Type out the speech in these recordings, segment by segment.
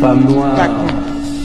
femme noire. Black woman.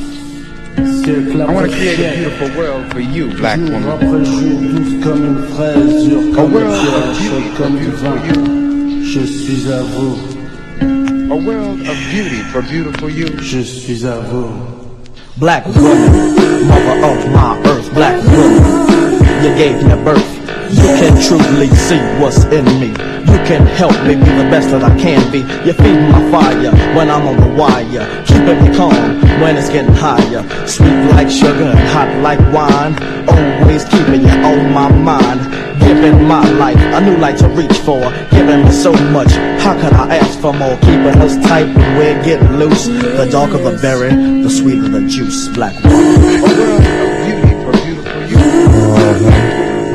I want to create a beautiful world for you, black woman. Jour après jour, douce comme une fraise, dure comme une pierre, chaude comme du vin. Je suis à vous. A world of beauty for beautiful you. Je suis à vous. Black woman, mother of my earth, black woman, you gave me birth. You can truly see what's in me. You can help me be the best that I can be. You feed my fire when I'm on the wire, keeping me calm when it's getting higher. Sweet like sugar and hot like wine, always keeping you on my mind. Giving my life a new light to reach for, giving me so much, how could I ask for more? Keeping us tight when we're getting loose. The darker the berry, the sweeter the juice. Black woman. A world of beauty for beautiful you.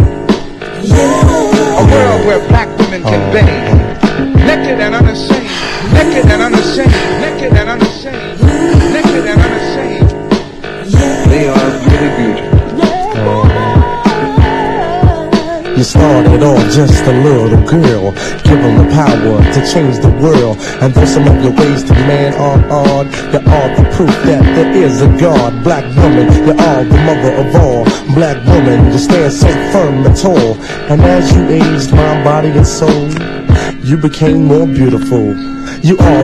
A world where black women can bathe, naked and unashamed, naked and unashamed, naked and unashamed, naked and unashamed. They are really beautiful. You started off just a little girl, given the power to change the world. And though some of your ways to man are odd, you are the proof that there is a God. Black woman, you are the mother of all. Black woman, you stand so firm and tall. And as you aged mind, body, and soul, you became more beautiful. You are